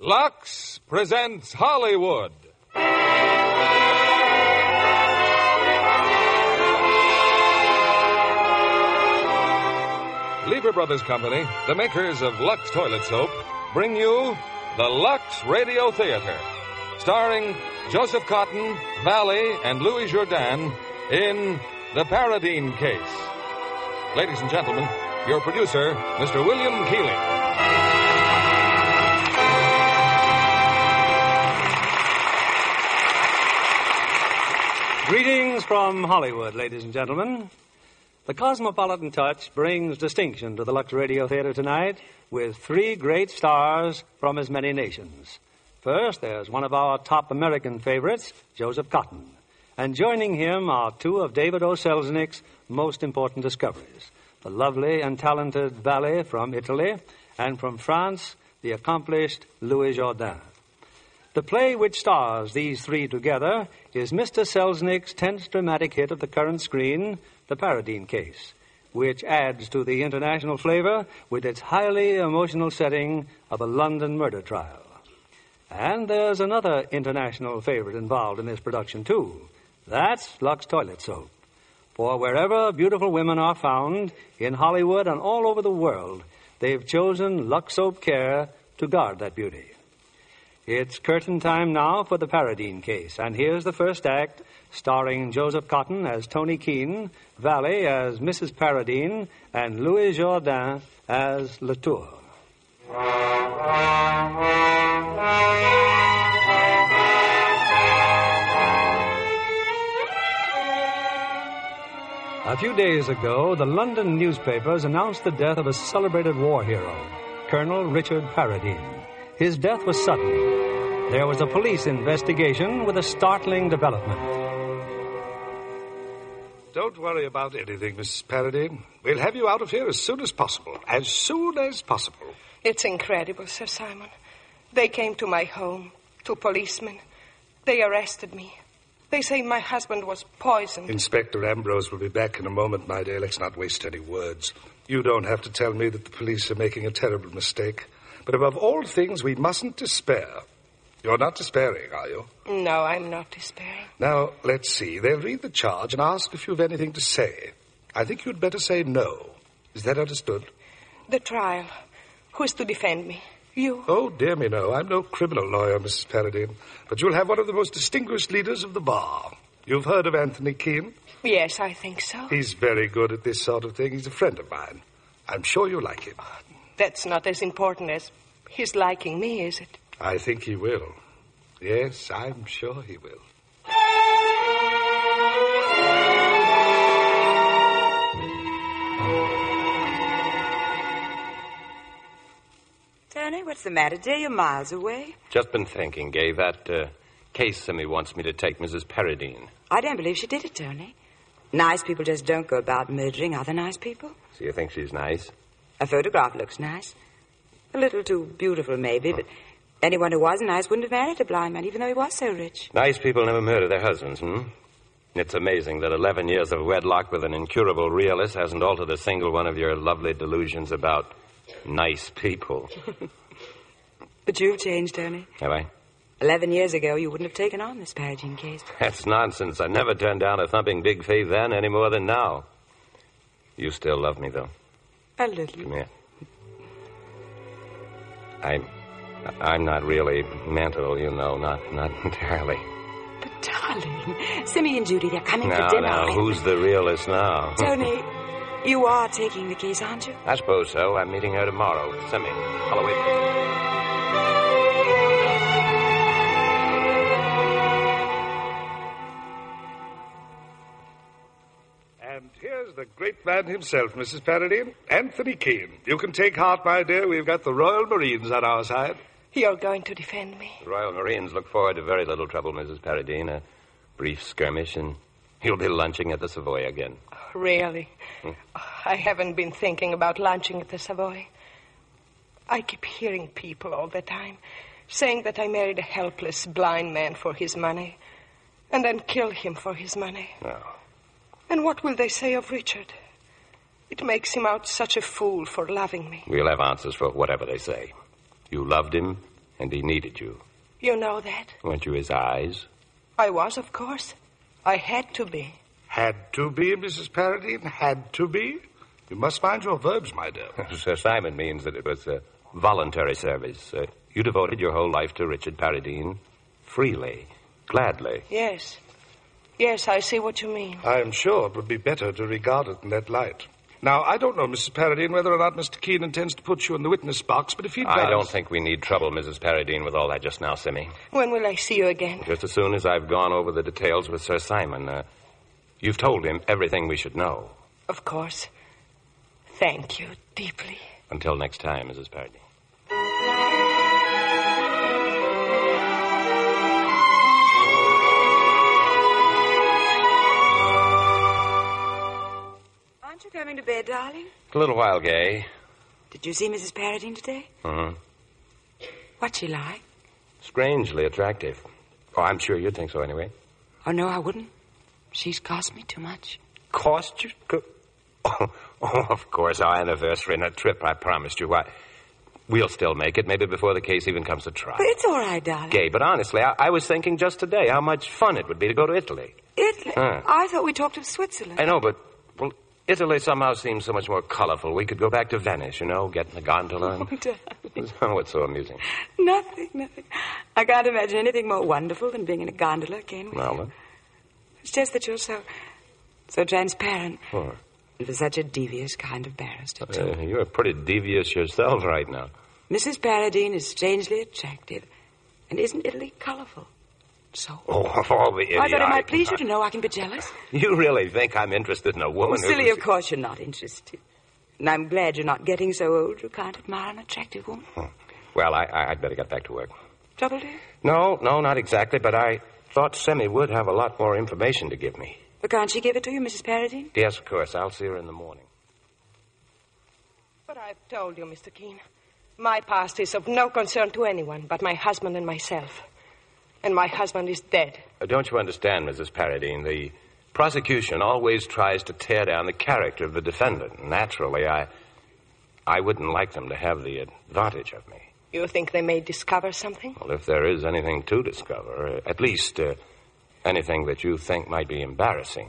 Lux presents Hollywood. Lever Brothers Company, the makers of Lux Toilet Soap, bring you the Lux Radio Theater, starring Joseph Cotton, Valley, and Louis Jourdan in The Paradine Case. Ladies and gentlemen, your producer, Mr. William Keighley. Greetings from Hollywood, ladies and gentlemen. The Cosmopolitan Touch brings distinction to the Lux Radio Theater tonight with three great stars from as many nations. First, there's one of our top American favorites, Joseph Cotton. And joining him are two of David O. Selznick's most important discoveries, the lovely and talented Valley from Italy, and from France, the accomplished Louis Jourdan. The play which stars these three together is Mr. Selznick's 10th dramatic hit of the current screen, The Paradine Case, which adds to the international flavor with its highly emotional setting of a London murder trial. And there's another international favorite involved in this production, too. That's Lux Toilet Soap. For wherever beautiful women are found, in Hollywood and all over the world, they've chosen Lux Soap Care to guard that beauty. It's curtain time now for The Paradine Case, and here's the first act, starring Joseph Cotton as Tony Keene, Valley as Mrs. Paradine, and Louis Jourdan as Latour. A few days ago, the London newspapers announced the death of a celebrated war hero, Colonel Richard Paradine. His death was sudden. There was a police investigation with a startling development. Don't worry about anything, Mrs. Paradine. We'll have you out of here as soon as possible. As soon as possible. It's incredible, Sir Simon. They came to my home, two policemen. They arrested me. They say my husband was poisoned. Inspector Ambrose will be back in a moment, my dear. Let's not waste any words. You don't have to tell me that the police are making a terrible mistake. But above all things, we mustn't despair. You're not despairing, are you? No, I'm not despairing. Now, let's see. They'll read the charge and ask if you've anything to say. I think you'd better say no. Is that understood? The trial. Who's to defend me? You? Oh, dear me, no. I'm no criminal lawyer, Mrs. Paradine. But you'll have one of the most distinguished leaders of the bar. You've heard of Anthony Keene? Yes, I think so. He's very good at this sort of thing. He's a friend of mine. I'm sure you'll like him. That's not as important as his liking me, is it? I think he will. Yes, I'm sure he will. Tony, what's the matter, dear? You're miles away. Just been thinking, Gay. That case Simmy wants me to take Mrs. Paradine. I don't believe she did it, Tony. Nice people just don't go about murdering other nice people. So you think she's nice? A photograph looks nice. A little too beautiful, maybe, but anyone who was nice wouldn't have married a blind man, even though he was so rich. Nice people never murder their husbands, It's amazing that 11 years of wedlock with an incurable realist hasn't altered a single one of your lovely delusions about nice people. But you've changed, Tony. Have I? 11 years ago, you wouldn't have taken on this Paradine case. That's nonsense. I never turned down a thumping big fee then any more than now. You still love me, though. A little. Come here. I'm not really mental, you know, not entirely. But, darling, Simmy and Judy, they're coming for Now, dinner. who's the realist now? Tony, you are taking the case, aren't you? I suppose so. I'm meeting her tomorrow. Simmy, I'll wait. And here's the great man himself, Mrs. Paradine, Anthony Keene. You can take heart, my dear. We've got the Royal Marines on our side. You're going to defend me? The Royal Marines look forward to very little trouble, Mrs. Paradine. A brief skirmish, and you'll be lunching at the Savoy again. Really? I haven't been thinking about lunching at the Savoy. I keep hearing people all the time saying that I married a helpless blind man for his money and then killed him for his money. No. And what will they say of Richard? It makes him out such a fool for loving me. We'll have answers for whatever they say. You loved him, And he needed you. You know that? Weren't you his eyes? I was, of course. I had to be. Had to be, Mrs. Paradine? Had to be? You must mind your verbs, my dear. Sir Simon means that it was voluntary service. You devoted your whole life to Richard Paradine freely, gladly. Yes. Yes, I see what you mean. I am sure it would be better to regard it in that light. Now, I don't know, Mrs. Paradine, whether or not Mr. Keene intends to put you in the witness box, but if he does... I don't think we need trouble, Mrs. Paradine, with all that just now, Simmy. When will I see you again? Just as soon as I've gone over the details with Sir Simon. You've told him everything we should know. Of course. Thank you deeply. Until next time, Mrs. Paradine. Aren't you coming to bed, darling? A little while, Gay. Did you see Mrs. Paradine today? Mm-hmm. What's she like? Strangely attractive. Oh, I'm sure you'd think so anyway. Oh, no, I wouldn't. She's cost me too much. Cost you? Oh, of course, our anniversary and that trip I promised you. Why, we'll still make it, maybe before the case even comes to trial. But it's all right, darling. Gay, but honestly, I was thinking just today how much fun it would be to go to Italy. Italy? Huh. I thought we talked of Switzerland. I know, but, well, Italy somehow seems so much more colorful. We could go back to Venice, get in the gondola. Oh, darling. Oh, what's so amusing? Nothing. I can't imagine anything more wonderful than being in a gondola, can we? Well, then. It's just that you're so transparent. Oh. And for such a devious kind of barrister, too. You're pretty devious yourself right now. Mrs. Paradine is strangely attractive. And isn't Italy colorful? So. Oh, of all the idiotic... I thought it might please you to know I can be jealous. You really think I'm interested in a woman who... Silly, of course you're not interested. And I'm glad you're not getting so old you can't admire an attractive woman. Well, I'd better get back to work. Trouble, dear? No, not exactly, but I thought Semmy would have a lot more information to give me. But can't she give it to you, Mrs. Paradine? Yes, of course. I'll see her in the morning. But I've told you, Mr. Keene, my past is of no concern to anyone but my husband and myself. And my husband is dead. Don't you understand, Mrs. Paradine? The prosecution always tries to tear down the character of the defendant. Naturally, I wouldn't like them to have the advantage of me. You think they may discover something? Well, if there is anything to discover, at least anything that you think might be embarrassing.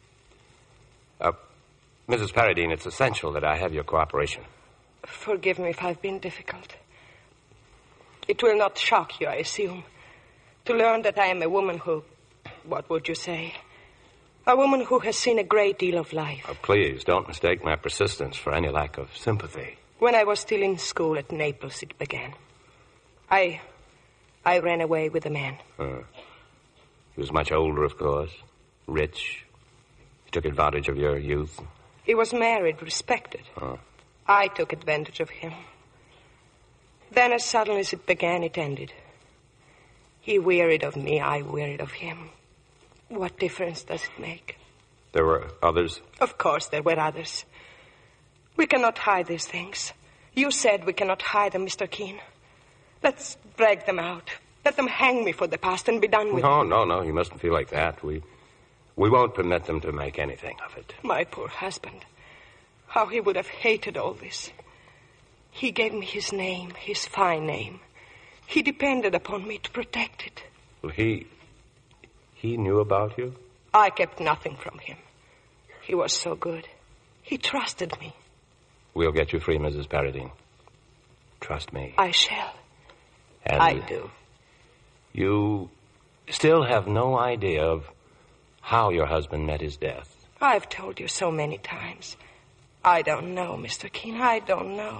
Mrs. Paradine, it's essential that I have your cooperation. Forgive me if I've been difficult. It will not shock you, I assume, to learn that I am a woman who, what would you say, a woman who has seen a great deal of life. Oh, please, don't mistake my persistence for any lack of sympathy. When I was still in school at Naples, it began. I ran away with a man. He was much older, of course, rich. He took advantage of your youth. He was married, respected. I took advantage of him. Then as suddenly as it began, it ended. He wearied of me, I wearied of him. What difference does it make? There were others? Of course there were others. We cannot hide these things. You said we cannot hide them, Mr. Keene. Let's drag them out. Let them hang me for the past and be done with it. No, you mustn't feel like that. We won't permit them to make anything of it. My poor husband. How he would have hated all this. He gave me his name, his fine name. He depended upon me to protect it. Well, he knew about you? I kept nothing from him. He was so good. He trusted me. We'll get you free, Mrs. Paradine. Trust me. I shall. And I do. You still have no idea of how your husband met his death. I've told you so many times. I don't know, Mr. Keene. I don't know.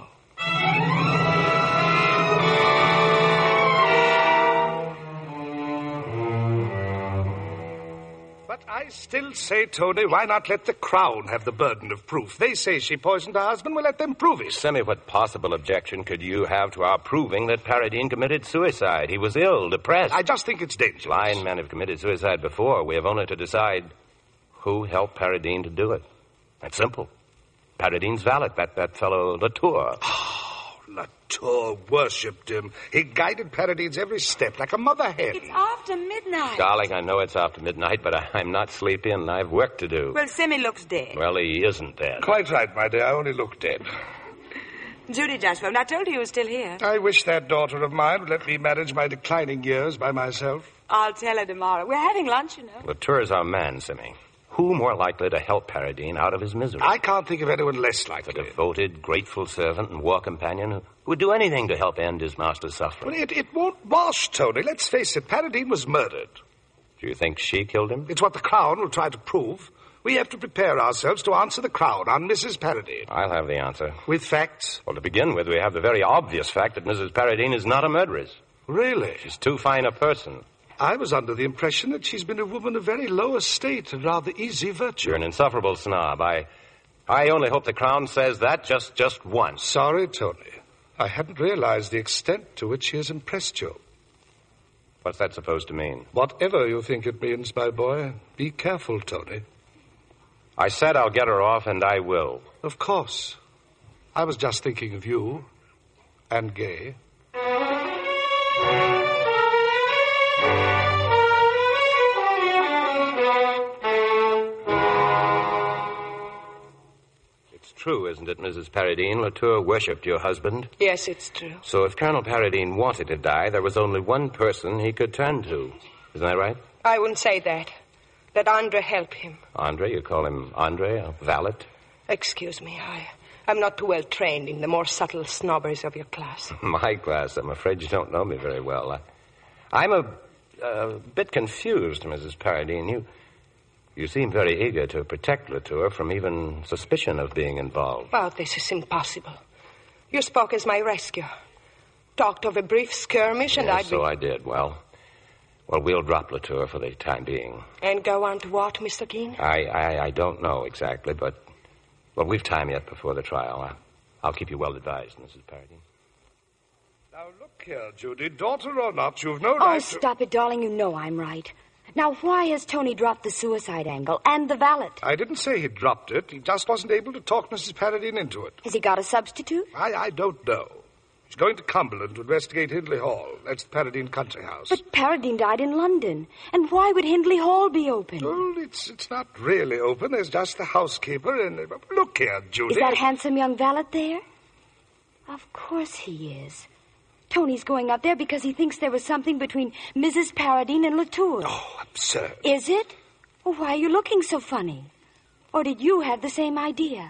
But I still say, Tony, why not let the Crown have the burden of proof? They say she poisoned her husband. We'll let them prove it. Semmy, what possible objection could you have to our proving that Paradine committed suicide? He was ill, depressed. I just think it's dangerous. Blind men have committed suicide before. We have only to decide who helped Paradine to do it. That's simple. Paradine's valet, that fellow Latour. Oh, Latour worshipped him. He guided Paradine's every step like a mother hen. It's after midnight. Darling, I know it's after midnight, but I'm not sleepy and I've work to do. Well, Semmy looks dead. Well, he isn't dead. Quite right, my dear. I only look dead. Judy just phoned. I told her you were still here. I wish that daughter of mine would let me manage my declining years by myself. I'll tell her tomorrow. We're having lunch, you know. Latour's our man, Simmy. Who more likely to help Paradine out of his misery? I can't think of anyone less likely. A devoted, grateful servant and war companion who would do anything to help end his master's suffering. Well, it won't wash, Tony. Let's face it, Paradine was murdered. Do you think she killed him? It's what the Crown will try to prove. We have to prepare ourselves to answer the Crown on Mrs. Paradine. I'll have the answer. With facts? Well, to begin with, we have the very obvious fact that Mrs. Paradine is not a murderess. Really? She's too fine a person. I was under the impression that she's been a woman of very low estate and rather easy virtue. You're an insufferable snob. I only hope the Crown says that just once. Sorry, Tony. I hadn't realized the extent to which she has impressed you. What's that supposed to mean? Whatever you think it means, my boy, be careful, Tony. I said I'll get her off, and I will. Of course. I was just thinking of you and Gay. It's true, isn't it, Mrs. Paradine? Latour worshipped your husband. Yes, it's true. So if Colonel Paradine wanted to die, there was only one person he could turn to. Isn't that right? I wouldn't say that. That Andre helped him. Andre? You call him Andre, a valet? Excuse me, I'm not too well trained in the more subtle snobberies of your class. My class? I'm afraid you don't know me very well. I'm a bit confused, Mrs. Paradine. You seem very eager to protect Latour from even suspicion of being involved. Well, this is impossible. You spoke as my rescuer. Talked of a brief skirmish, and yes, so I did. Well, we'll drop Latour for the time being. And go on to what, Mr. Keene? I don't know exactly, but... Well, we've time yet before the trial. I'll keep you well advised, Mrs. Paradine. Now, look here, Judy. Daughter or not, you've no right to... Oh, stop it, darling. You know I'm right. Now, why has Tony dropped the suicide angle and the valet? I didn't say he dropped it. He just wasn't able to talk Mrs. Paradine into it. Has he got a substitute? I don't know. He's going to Cumberland to investigate Hindley Hall. That's the Paradine country house. But Paradine died in London. And why would Hindley Hall be open? Well, it's not really open. There's just the housekeeper and... Look here, Judy. Is that handsome young valet there? Of course he is. Tony's going up there because he thinks there was something between Mrs. Paradine and Latour. Oh, absurd. Is it? Well, why are you looking so funny? Or did you have the same idea?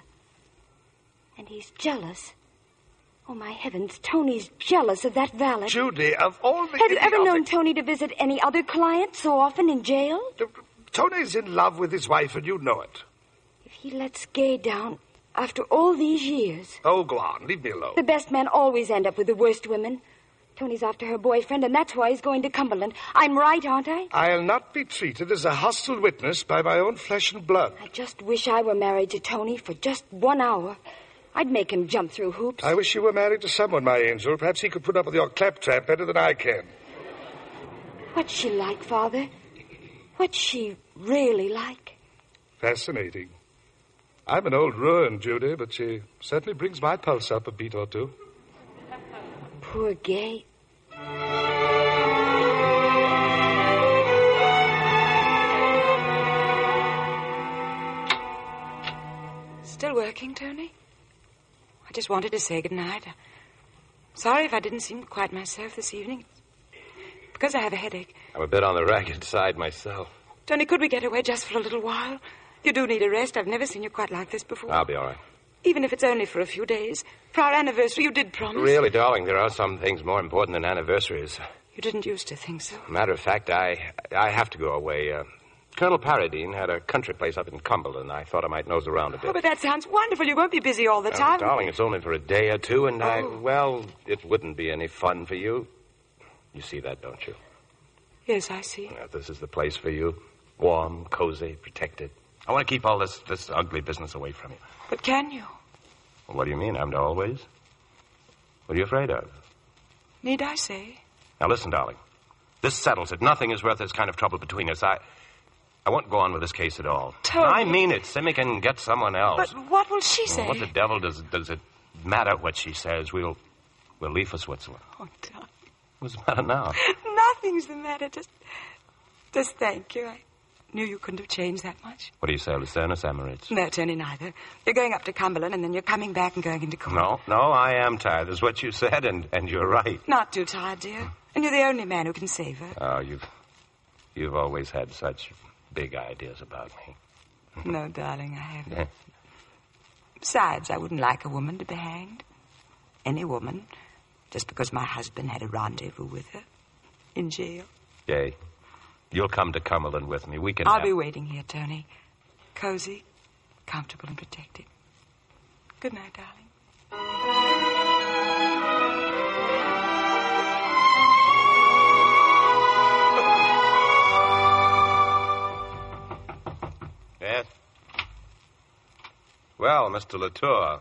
And he's jealous. Oh, my heavens, Tony's jealous of that valet. Judy, of all the... Have you ever known Tony to visit any other client so often in jail? Tony's in love with his wife, and you know it. If he lets Gay down after all these years... Oh, go on. Leave me alone. The best men always end up with the worst women. Tony's after her boyfriend, and that's why he's going to Cumberland. I'm right, aren't I? I'll not be treated as a hostile witness by my own flesh and blood. I just wish I were married to Tony for just 1 hour. I'd make him jump through hoops. I wish you were married to someone, my angel. Perhaps he could put up with your claptrap better than I can. What's she like, Father? What's she really like? Fascinating. I'm an old ruin, Judy, but she certainly brings my pulse up a beat or two. Poor Gay. Still working, Tony? I just wanted to say goodnight. Sorry if I didn't seem quite myself this evening. Because I have a headache. I'm a bit on the ragged side myself. Tony, could we get away just for a little while? You do need a rest. I've never seen you quite like this before. I'll be all right. Even if it's only for a few days. For our anniversary, you did promise. Really, darling, there are some things more important than anniversaries. You didn't used to think so. Matter of fact, I have to go away. Colonel Paradine had a country place up in Cumberland. I thought I might nose around a bit. Oh, but that sounds wonderful. You won't be busy all the time. Darling, it's only for a day or two, and it wouldn't be any fun for you. You see that, don't you? Yes, I see. This is the place for you. Warm, cozy, protected. I want to keep all this ugly business away from you. But can you? Well, what do you mean, I'm to always? What are you afraid of? Need I say? Now, listen, darling. This settles it. Nothing is worth this kind of trouble between us. I won't go on with this case at all. Tony. I mean it. Simmy can get someone else. But what will she say? What the devil does it matter what she says? We'll leave for Switzerland. Oh, Tony. What's the matter now? Nothing's the matter. Just thank you. I knew you couldn't have changed that much. What do you say, Lucerne or Samaritz? No, Tony, neither. You're going up to Cumberland, and then you're coming back and going into court. No, I am tired. That's what you said, and you're right. Not too tired, dear. And you're the only man who can save her. Oh, you've always had such big ideas about me. No, darling, I haven't. Besides, I wouldn't like a woman to be hanged. Any woman, just because my husband had a rendezvous with her in jail. Jay, you'll come to Cumberland with me. I'll be waiting here, Tony. Cozy, comfortable, and protected. Good night, darling. Yes? Well, Mr. Latour.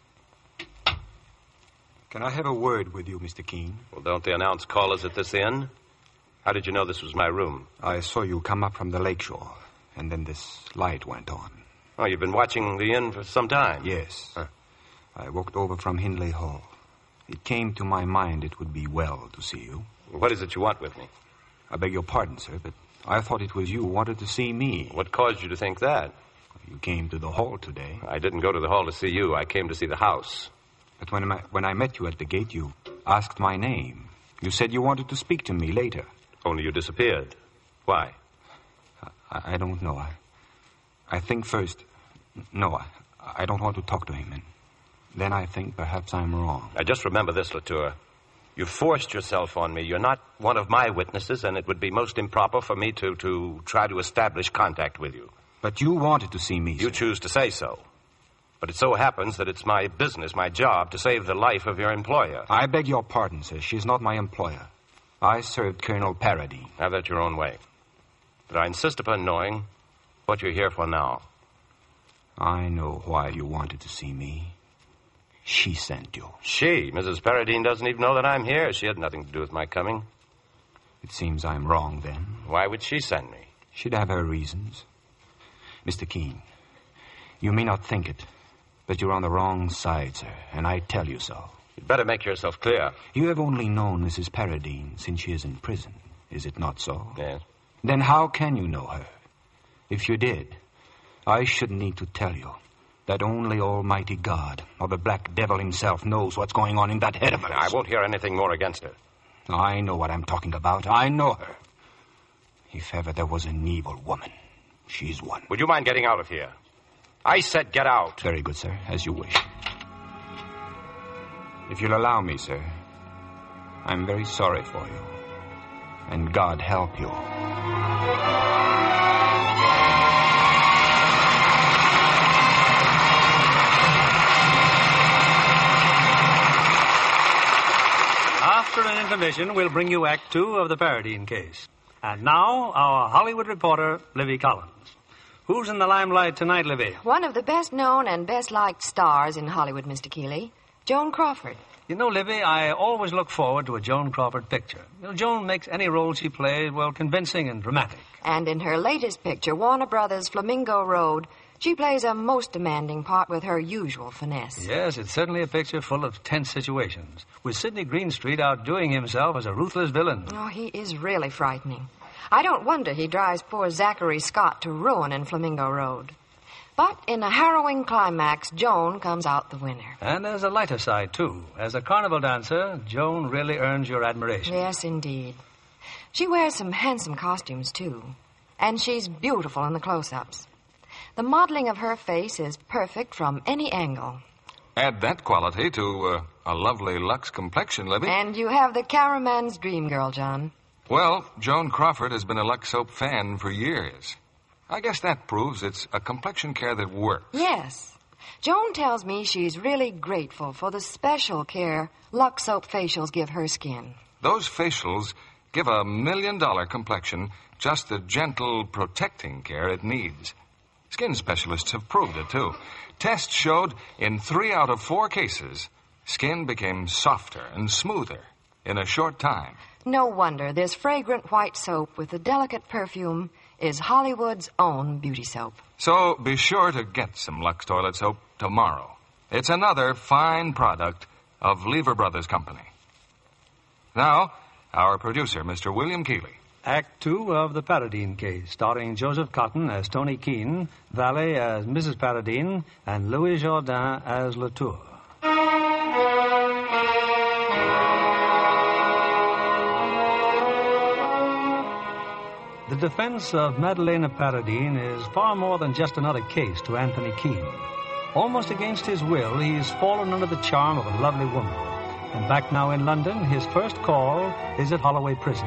Can I have a word with you, Mr. Keene? Well, don't they announce callers at this inn? How did you know this was my room? I saw you come up from the lakeshore, and then this light went on. Oh, you've been watching the inn for some time? Yes. I walked over from Hindley Hall. It came to my mind it would be well to see you. What is it you want with me? I beg your pardon, sir, but I thought it was you who wanted to see me. What caused you to think that? You came to the hall today. I didn't go to the hall to see you. I came to see the house. But when I met you at the gate, you asked my name. You said you wanted to speak to me later. Only you disappeared. Why? I don't know. I think first... No, I don't want to talk to him. And then I think perhaps I'm wrong. Now, just remember this, Latour. You forced yourself on me. You're not one of my witnesses, and it would be most improper for me to try to establish contact with you. But you wanted to see me, You sir. choose to say so. But it so happens that it's my business, my job, to save the life of your employer. I beg your pardon, sir. She's not my employer. I served Colonel Paradine. Have that your own way. But I insist upon knowing what you're here for now. I know why you wanted to see me. She sent you. She? Mrs. Paradine doesn't even know that I'm here. She had nothing to do with my coming. It seems I'm wrong, then. Why would she send me? She'd have her reasons. Mr. Keene, you may not think it, but you're on the wrong side, sir, and I tell you so. You'd better make yourself clear. You have only known Mrs. Paradine since she is in prison. Is it not so? Yes. Then how can you know her? If you did, I shouldn't need to tell you that only Almighty God, or the Black Devil himself, knows what's going on in that head of hers. I won't hear anything more against her. I know what I'm talking about. I know her. If ever there was an evil woman, she's one. Would you mind getting out of here? I said get out. Very good, sir, as you wish. If you'll allow me, sir, I'm very sorry for you. And God help you. After an intermission, we'll bring you Act 2 of the Paradine case. And now, our Hollywood reporter, Livy Collins. Who's in the limelight tonight, Livy? One of the best-known and best-liked stars in Hollywood, Mr. Keeley, Joan Crawford. You know, Livy, I always look forward to a Joan Crawford picture. You know, Joan makes any role she plays, well, convincing and dramatic. And in her latest picture, Warner Brothers' Flamingo Road, she plays a most demanding part with her usual finesse. Yes, it's certainly a picture full of tense situations, with Sidney Greenstreet outdoing himself as a ruthless villain. Oh, he is really frightening. I don't wonder he drives poor Zachary Scott to ruin in Flamingo Road. But in a harrowing climax, Joan comes out the winner. And there's a lighter side, too. As a carnival dancer, Joan really earns your admiration. Yes, indeed. She wears some handsome costumes, too. And she's beautiful in the close-ups. The modeling of her face is perfect from any angle. Add that quality to a lovely Lux complexion, Libby. And you have the cameraman's dream girl, John. Well, Joan Crawford has been a Lux soap fan for years. I guess that proves it's a complexion care that works. Yes. Joan tells me she's really grateful for the special care Lux soap facials give her skin. Those facials give a $1 million complexion just the gentle, protecting care it needs. Skin specialists have proved it, too. Tests showed in 3 out of 4 cases, skin became softer and smoother in a short time. No wonder this fragrant white soap with a delicate perfume is Hollywood's own beauty soap. So be sure to get some Lux toilet soap tomorrow. It's another fine product of Lever Brothers Company. Now, our producer, Mr. William Keeley. Act 2 of The Paradine Case, starring Joseph Cotton as Tony Keene, Valley as Mrs. Paradine, and Louis Jourdain as Latour. The defense of Madalena Paradine is far more than just another case to Anthony Keene. Almost against his will, he's fallen under the charm of a lovely woman. And back now in London, his first call is at Holloway Prison.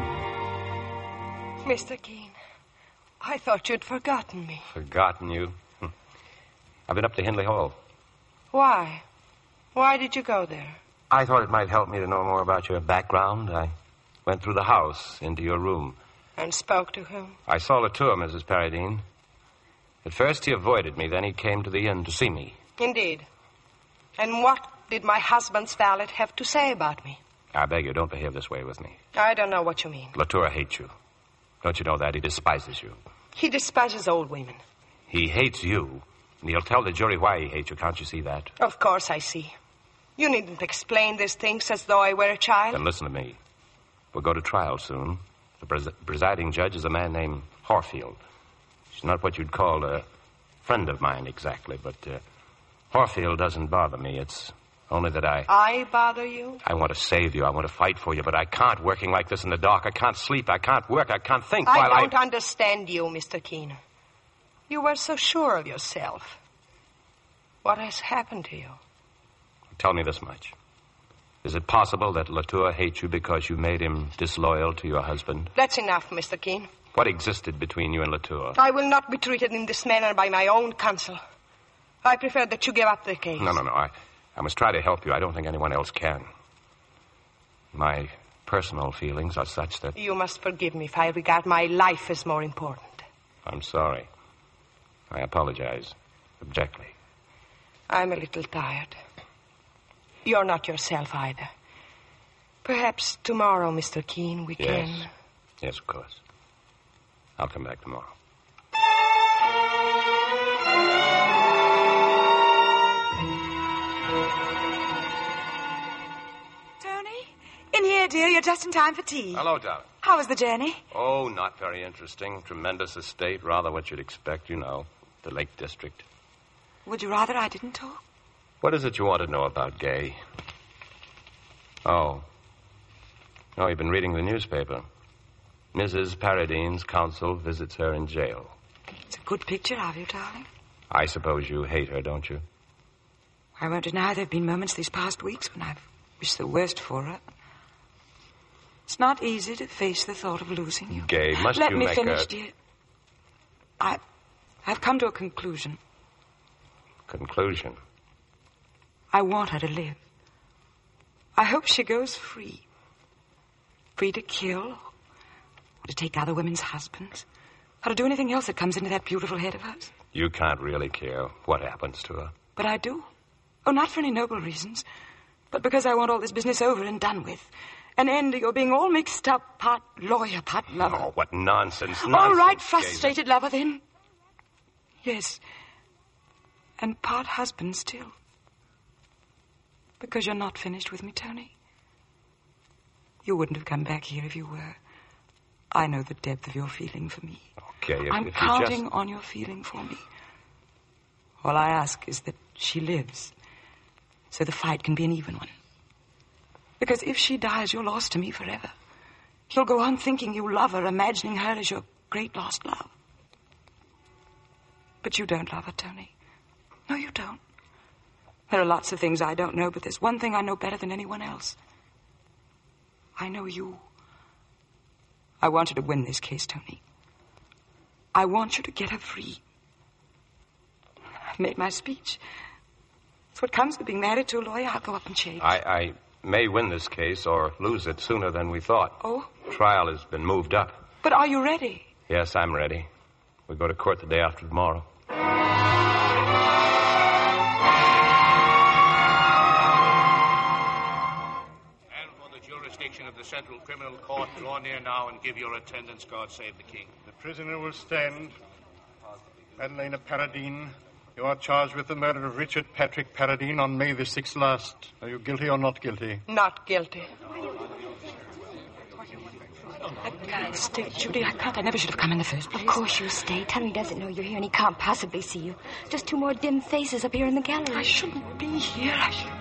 Mr. Keene, I thought you'd forgotten me. Forgotten you? I've been up to Hindley Hall. Why? Why did you go there? I thought it might help me to know more about your background. I went through the house into your room. And spoke to whom? I saw Latour, Mrs. Paradine. At first he avoided me, then he came to the inn to see me. Indeed. And what did my husband's valet have to say about me? I beg you, don't behave this way with me. I don't know what you mean. Latour hates you. Don't you know that? He despises you. He despises old women. He hates you, and he'll tell the jury why he hates you. Can't you see that? Of course I see. You needn't explain these things as though I were a child. Then listen to me. We'll go to trial soon. The presiding judge is a man named Horfield. She's not what you'd call a friend of mine exactly, but Horfield doesn't bother me. It's only that I bother you? I want to save you. I want to fight for you, but I can't working like this in the dark. I can't sleep. I can't work. I can't think I don't understand you, Mr. Keene. You were so sure of yourself. What has happened to you? Tell me this much. Is it possible that Latour hates you because you made him disloyal to your husband? That's enough, Mr. Keene. What existed between you and Latour? I will not be treated in this manner by my own counsel. I prefer that you give up the case. No. I must try to help you. I don't think anyone else can. My personal feelings are such that... You must forgive me if I regard my life as more important. I'm sorry. I apologize. Abjectly. I'm a little tired. You're not yourself either. Perhaps tomorrow, Mr. Keene, we can... Yes, of course. I'll come back tomorrow. Tony? In here, dear. You're just in time for tea. Hello, darling. How was the journey? Oh, not very interesting. Tremendous estate. Rather what you'd expect, you know. The Lake District. Would you rather I didn't talk? What is it you want to know about Gay? Oh, you've been reading the newspaper. Mrs. Paradine's counsel visits her in jail. It's a good picture of you, darling. I suppose you hate her, don't you? I won't deny there have been moments these past weeks when I've wished the worst for her. It's not easy to face the thought of losing you. Gay, must Let you me make finish, dear. I've come to a conclusion. Conclusion? I want her to live. I hope she goes free. Free to kill, or to take other women's husbands, or to do anything else that comes into that beautiful head of hers. You can't really care what happens to her. But I do. Oh, not for any noble reasons, but because I want all this business over and done with. An end to your being all mixed up, part lawyer, part lover. Oh, what nonsense, All right, frustrated lover, then. Yes. And part husband still. Because you're not finished with me, Tony. You wouldn't have come back here if you were. I know the depth of your feeling for me. Okay, I'm counting on your feeling for me. All I ask is that she lives, so the fight can be an even one. Because if she dies, you're lost to me forever. You'll go on thinking you love her, imagining her as your great lost love. But you don't love her, Tony. No, you don't. There are lots of things I don't know, but there's one thing I know better than anyone else. I know you. I want you to win this case, Tony. I want you to get her free. I've made my speech. It's what comes to being married to a lawyer. I'll go up and change. I may win this case or lose it sooner than we thought. Oh? Trial has been moved up. But are you ready? Yes, I'm ready. We go to court the day after tomorrow. Of the Central Criminal Court, draw near now and give your attendance. God save the King. The prisoner will stand. Madalena Paradine, you are charged with the murder of Richard Patrick Paradine on May the 6th last. Are you guilty or not guilty? Not guilty. I can't stay, Judy. I can't. I never should have come in the first place. Of course you stay. Tony doesn't know you're here, and he can't possibly see you. Just two more dim faces up here in the gallery. I shouldn't be here.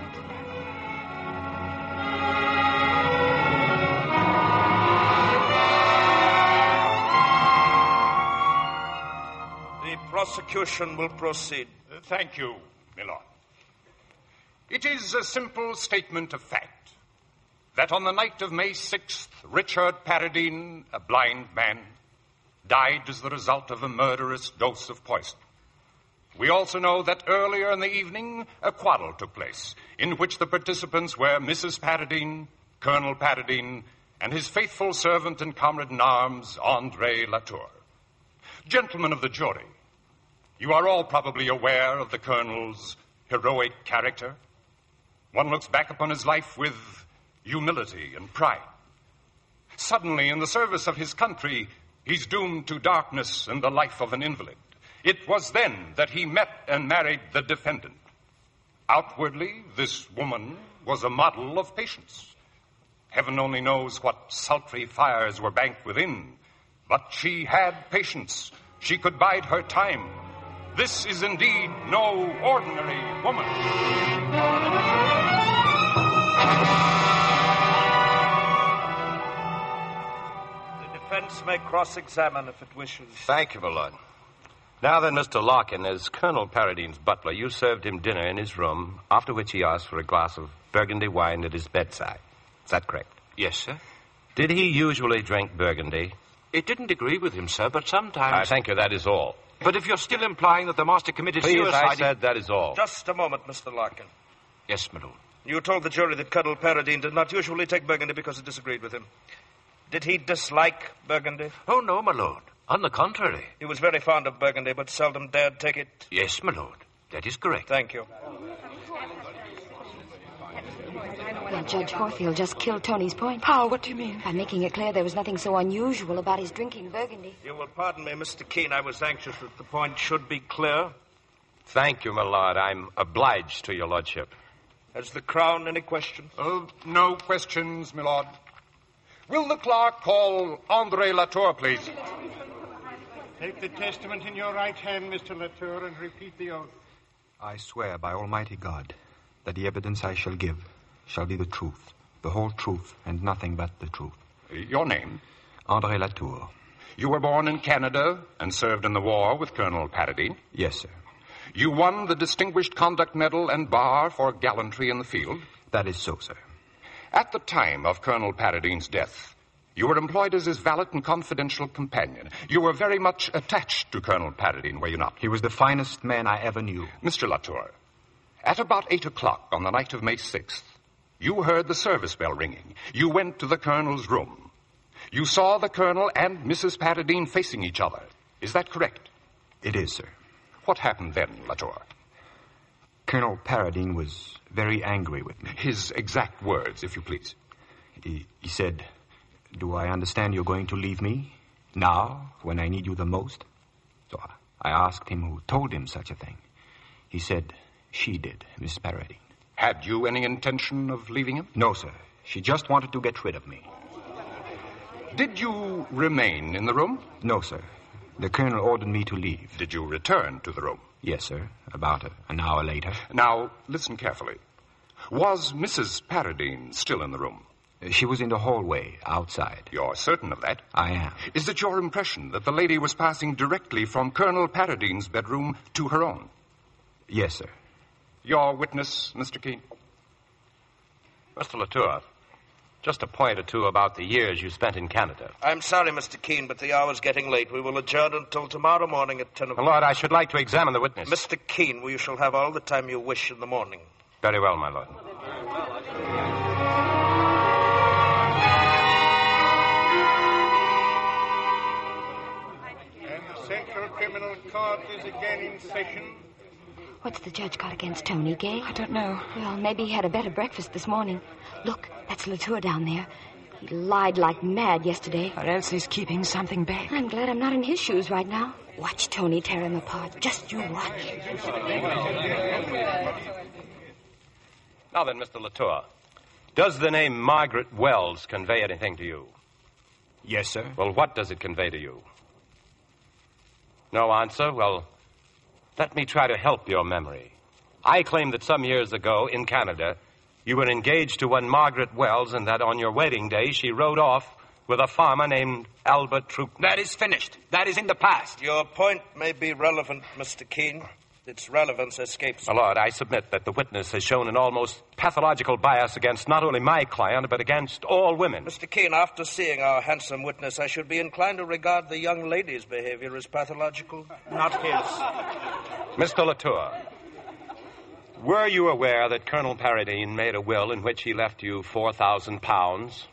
The prosecution will proceed. Thank you, Milord. It is a simple statement of fact that on the night of May 6th, Richard Paradine, a blind man, died as the result of a murderous dose of poison. We also know that earlier in the evening, a quarrel took place in which the participants were Mrs. Paradine, Colonel Paradine, and his faithful servant and comrade-in-arms, André Latour. Gentlemen of the jury, you are all probably aware of the Colonel's heroic character. One looks back upon his life with humility and pride. Suddenly, in the service of his country, he's doomed to darkness and the life of an invalid. It was then that he met and married the defendant. Outwardly, this woman was a model of patience. Heaven only knows what sultry fires were banked within, but she had patience. She could bide her time. This is indeed no ordinary woman. The defense may cross-examine if it wishes. Thank you, my lord. Now then, Mr. Larkin, as Colonel Paradine's butler, you served him dinner in his room, after which he asked for a glass of Burgundy wine at his bedside. Is that correct? Yes, sir. Did he usually drink Burgundy? It didn't agree with him, sir, but sometimes... I thank you, that is all. But if you're still implying that the master committed Please, suicide... I said that is all. Just a moment, Mr. Larkin. Yes, my lord. You told the jury that Colonel Paradine did not usually take Burgundy because it disagreed with him. Did he dislike Burgundy? Oh, no, my lord. On the contrary. He was very fond of Burgundy, but seldom dared take it. Yes, my lord. That is correct. Thank you. Well, Judge Horfield just killed Tony's point. How? What do you mean? By making it clear there was nothing so unusual about his drinking Burgundy. You will pardon me, Mr. Keene. I was anxious that the point should be clear. Thank you, my lord. I'm obliged to your lordship. Has the Crown any questions? Oh, no questions, my lord. Will the clerk call André Latour, please? Take the testament in your right hand, Mr. Latour, and repeat the oath. I swear by Almighty God that the evidence I shall give shall be the truth, the whole truth, and nothing but the truth. Your name? André Latour. You were born in Canada and served in the war with Colonel Paradine? Yes, sir. You won the Distinguished Conduct Medal and Bar for gallantry in the field? That is so, sir. At the time of Colonel Paradine's death, you were employed as his valet and confidential companion. You were very much attached to Colonel Paradine, were you not? He was the finest man I ever knew. Mr. Latour, at about 8 o'clock on the night of May 6th, you heard the service bell ringing. You went to the Colonel's room. You saw the Colonel and Mrs. Paradine facing each other. Is that correct? It is, sir. What happened then, Latour? Colonel Paradine was very angry with me. His exact words, if you please. He said, "Do I understand you're going to leave me now, when I need you the most?" So I asked him who told him such a thing. He said, "She did, Miss Paradine." Had you any intention of leaving him? No, sir. She just wanted to get rid of me. Did you remain in the room? No, sir. The colonel ordered me to leave. Did you return to the room? Yes, sir. About an hour later. Now, listen carefully. Was Mrs. Paradine still in the room? She was in the hallway, outside. You're certain of that? I am. Is it your impression that the lady was passing directly from Colonel Paradine's bedroom to her own? Yes, sir. Your witness, Mr. Keene? Mr. Latour, just a point or two about the years you spent in Canada. I'm sorry, Mr. Keene, but the hour's getting late. We will adjourn until tomorrow morning at 10 o'clock. My lord, I should like to examine the witness. Mr. Keene, you shall have all the time you wish in the morning. Very well, my lord. And the Central Criminal Court is again in session. What's the judge got against Tony, Gay? I don't know. Well, maybe he had a better breakfast this morning. Look, that's Latour down there. He lied like mad yesterday. Or else he's keeping something back. I'm glad I'm not in his shoes right now. Watch Tony tear him apart. Just you watch. Now then, Mr. Latour, does the name Margaret Wells convey anything to you? Yes, sir. Well, what does it convey to you? No answer? Well, let me try to help your memory. I claim that some years ago in Canada, you were engaged to one Margaret Wells and that on your wedding day she rode off with a farmer named Albert Troop. That is finished. That is in the past. Your point may be relevant, Mr. Keene. Its relevance escapes me. My lord, I submit that the witness has shown an almost pathological bias against not only my client, but against all women. Mr. Keene, after seeing our handsome witness, I should be inclined to regard the young lady's behavior as pathological, not his. Mr. Latour, were you aware that Colonel Paradine made a will in which he left you £4,000?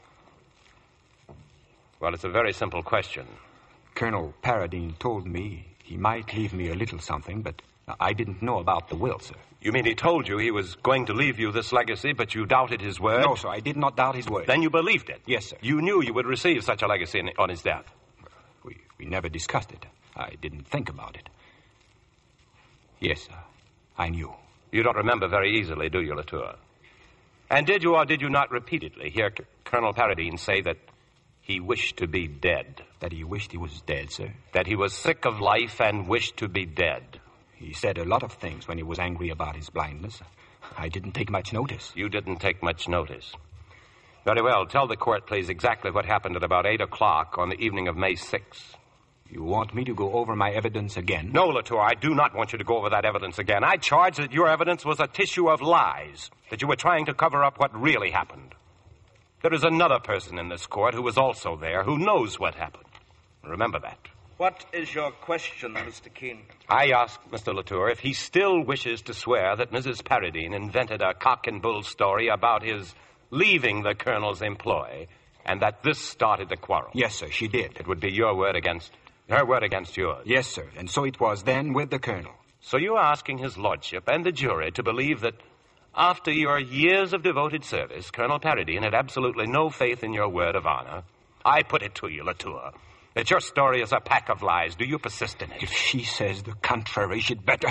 Well, it's a very simple question. Colonel Paradine told me he might leave me a little something, but I didn't know about the will, sir. You mean he told you he was going to leave you this legacy, but you doubted his word? No, sir, I did not doubt his word. Then you believed it? Yes, sir. You knew you would receive such a legacy on his death? We never discussed it. I didn't think about it. Yes, sir, I knew. You don't remember very easily, do you, Latour? And did you or did you not repeatedly hear Colonel Paradine say that he wished to be dead? That he wished he was dead, sir? That he was sick of life and wished to be dead? He said a lot of things when he was angry about his blindness. I didn't take much notice. You didn't take much notice. Very well. Tell the court, please, exactly what happened at about 8 o'clock on the evening of May 6th. You want me to go over my evidence again? No, Latour, I do not want you to go over that evidence again. I charge that your evidence was a tissue of lies, that you were trying to cover up what really happened. There is another person in this court who was also there, who knows what happened. Remember that. What is your question, Mr. Keene? I ask Mr. Latour if he still wishes to swear that Mrs. Paradine invented a cock and bull story about his leaving the colonel's employ, and that this started the quarrel. Yes, sir, she did. It would be your word against her word against yours. Yes, sir, and so it was then with the colonel. So you're asking his lordship and the jury to believe that after your years of devoted service, Colonel Paradine had absolutely no faith in your word of honor. I put it to you, Latour, that your story is a pack of lies. Do you persist in it? If she says the contrary, she'd better...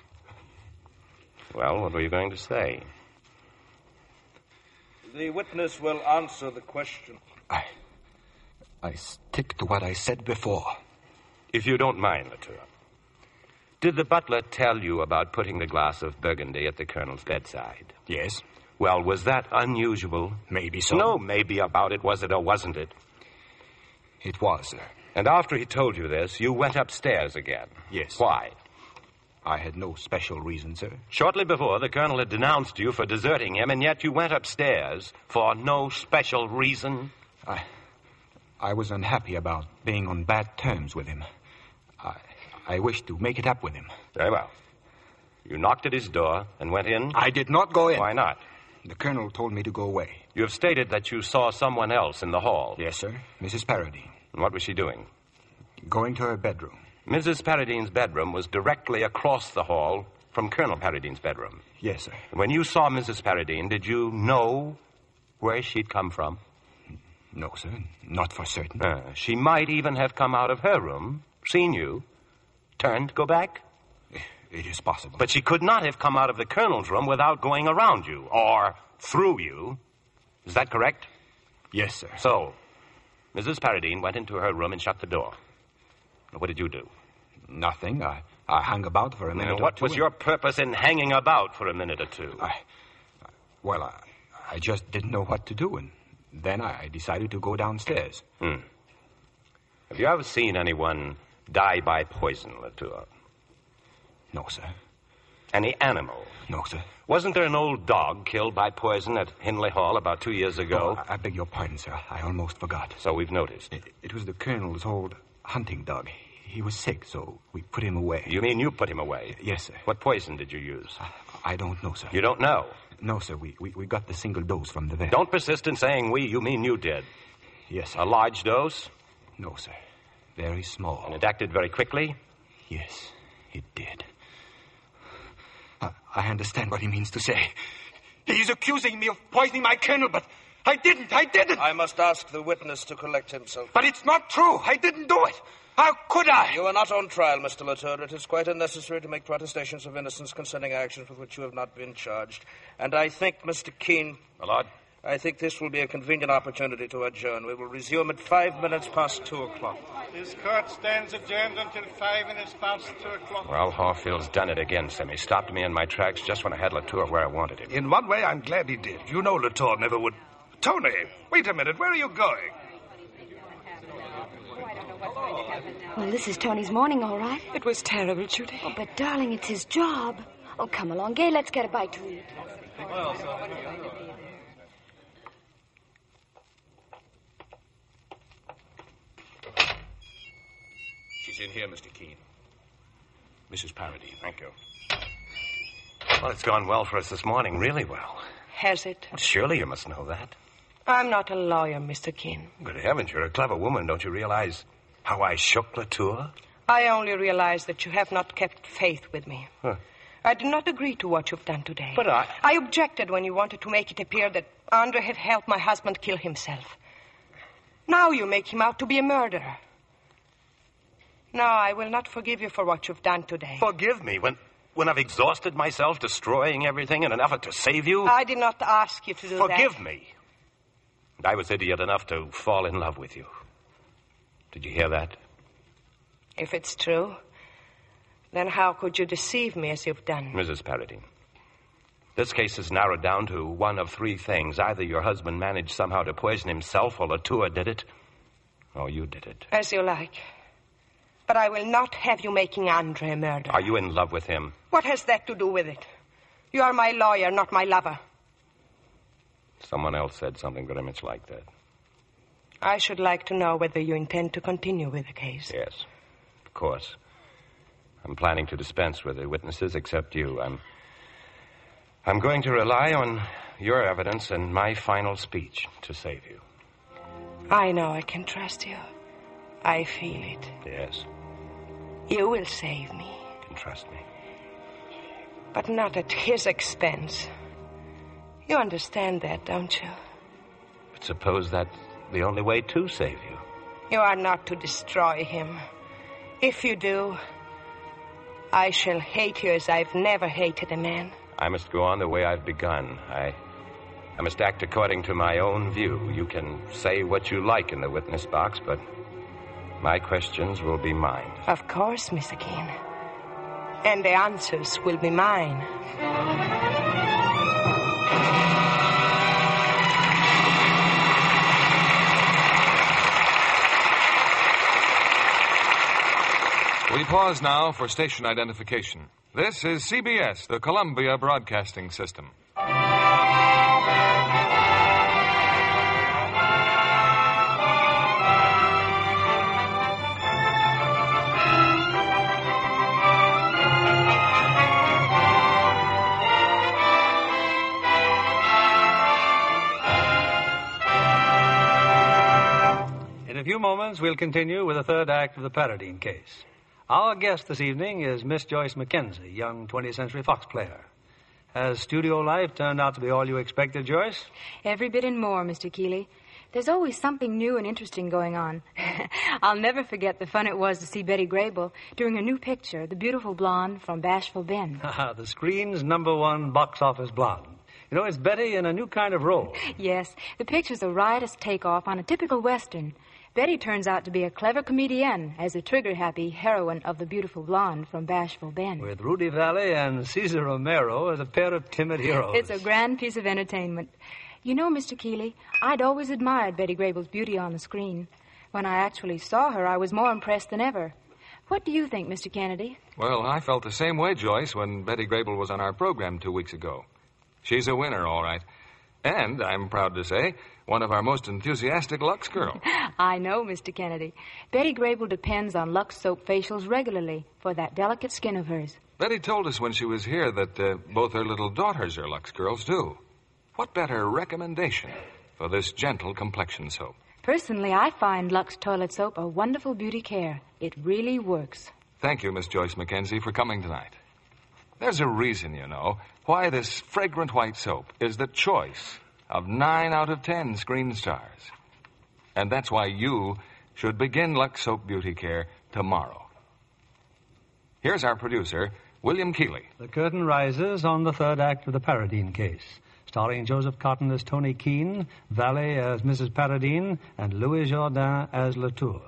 Well, what were you going to say? The witness will answer the question. I stick to what I said before. If you don't mind, Latour, did the butler tell you about putting the glass of Burgundy at the colonel's bedside? Yes. Well, was that unusual? Maybe so. No, maybe about it. Was it or wasn't it? It was, sir. And after he told you this, you went upstairs again? Yes. Why? I had no special reason, sir. Shortly before, the colonel had denounced you for deserting him, and yet you went upstairs for no special reason? I was unhappy about being on bad terms with him. I wished to make it up with him. Very well. You knocked at his door and went in? I did not go in. Why not? The colonel told me to go away. You have stated that you saw someone else in the hall. Yes, sir. Mrs. Paradine. And what was she doing? Going to her bedroom. Mrs. Paradine's bedroom was directly across the hall from Colonel Paradine's bedroom. Yes, sir. When you saw Mrs. Paradine, did you know where she'd come from? No, sir. Not for certain. She might even have come out of her room, seen you, turned to go back? It is possible. But she could not have come out of the colonel's room without going around you, or through you. Is that correct? Yes, sir. So, Mrs. Paradine went into her room and shut the door. What did you do? Nothing. I hung about for a minute or two. What was your purpose in hanging about for a minute or two? I just didn't know what to do, and then I decided to go downstairs. Have you ever seen anyone die by poison, Latour? No, sir. Any animal? No, sir. Wasn't there an old dog killed by poison at Hindley Hall about 2 years ago? I beg your pardon, sir. I almost forgot. So we've noticed. It was the colonel's old hunting dog. He was sick, so we put him away. You mean you put him away? Yes, sir. What poison did you use? I don't know, sir. You don't know? No, sir. We got the single dose from the vet. Don't persist in saying we. You mean you did? Yes, sir. A large dose? No, sir. Very small. And it acted very quickly? Yes, it did. I understand what he means to say. He's accusing me of poisoning my colonel, but I didn't. I must ask the witness to collect himself. But it's not true. I didn't do it. How could I? You are not on trial, Mr. Latour. It is quite unnecessary to make protestations of innocence concerning actions with which you have not been charged. And I think, Mr. Keene... My lord? I think this will be a convenient opportunity to adjourn. We will resume at 5 minutes past 2 o'clock. This court stands adjourned until 5 minutes past 2 o'clock. Well, Harfield's done it again, Sim. He stopped me in my tracks just when I had Latour where I wanted him. In one way, I'm glad he did. You know Latour never would... Tony, wait a minute. Where are you going? Well, this is Tony's morning, all right. It was terrible, Judy. Oh, but, darling, it's his job. Oh, come along, Gay. Let's get a bite to eat. She's in here, Mr. Keene. Mrs. Paradine. Thank you. Well, it's gone well for us this morning, really well. Has it? Well, surely you must know that. I'm not a lawyer, Mr. Keene. Good heavens, you're a clever woman. Don't you realize how I shook Latour? I only realize that you have not kept faith with me. Huh. I do not agree to what you've done today. But I objected when you wanted to make it appear that Andre had helped my husband kill himself. Now you make him out to be a murderer. No, I will not forgive you for what you've done today. Forgive me when I've exhausted myself destroying everything in an effort to save you? I did not ask you to do that. Forgive me. I was idiot enough to fall in love with you. Did you hear that? If it's true, then how could you deceive me as you've done? Mrs. Paradine, this case is narrowed down to one of three things. Either your husband managed somehow to poison himself, or Latour did it, or you did it. As you like. But I will not have you making Andre a murderer. Are you in love with him? What has that to do with it? You are my lawyer, not my lover. Someone else said something very much like that. I should like to know whether you intend to continue with the case. Yes, of course. I'm planning to dispense with the witnesses except you. I'm going to rely on your evidence and my final speech to save you. I know I can trust you. I feel it. Yes. You will save me. You can trust me. But not at his expense. You understand that, don't you? But suppose that's the only way to save you. You are not to destroy him. If you do, I shall hate you as I've never hated a man. I must go on the way I've begun. I must act according to my own view. You can say what you like in the witness box, but my questions will be mine. Of course, Mr. Keene. And the answers will be mine. We pause now for station identification. This is CBS, the Columbia Broadcasting System. In a few moments, we'll continue with the third act of the Paradine case. Our guest this evening is Miss Joyce Mackenzie, young 20th Century Fox player. Has studio life turned out to be all you expected, Joyce? Every bit and more, Mr. Keeley. There's always something new and interesting going on. I'll never forget the fun it was to see Betty Grable doing a new picture, The Beautiful Blonde from Bashful Ben. The screen's #1 box office blonde. You know, it's Betty in a new kind of role. Yes, the picture's a riotous takeoff on a typical Western. Betty turns out to be a clever comedienne as a trigger-happy heroine of The Beautiful Blonde from Bashful Ben. With Rudy Valley and Cesar Romero as a pair of timid heroes. It's a grand piece of entertainment. You know, Mr. Keeley, I'd always admired Betty Grable's beauty on the screen. When I actually saw her, I was more impressed than ever. What do you think, Mr. Kennedy? Well, I felt the same way, Joyce, when Betty Grable was on our program 2 weeks ago. She's a winner, all right. And, I'm proud to say, one of our most enthusiastic Lux girls. I know, Mr. Kennedy. Betty Grable depends on Lux soap facials regularly for that delicate skin of hers. Betty told us when she was here that both her little daughters are Lux girls, too. What better recommendation for this gentle complexion soap? Personally, I find Lux toilet soap a wonderful beauty care. It really works. Thank you, Miss Joyce Mackenzie, for coming tonight. There's a reason, you know, why this fragrant white soap is the choice of 9 out of 10 screen stars. And that's why you should begin Lux Soap Beauty Care tomorrow. Here's our producer, William Keeley. The curtain rises on the third act of the Paradine case. starring Joseph Cotton as Tony Keene, Valley as Mrs. Paradine, and Louis Jourdain as Latour.